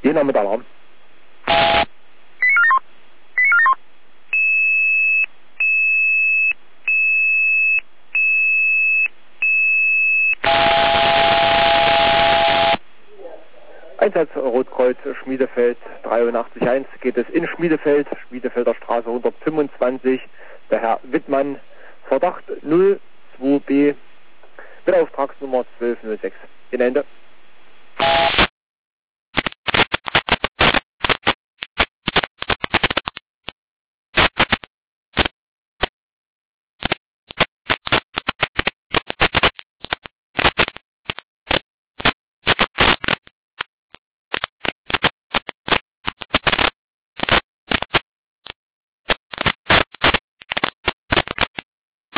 Jena mit Alarm. Einsatz Rotkreuz Schmiedefeld 83.1 geht es in Schmiedefeld, Schmiedefelder Straße 125, der Herr Wittmann, Verdacht 02B mit Auftragsnummer 1206. In Ende.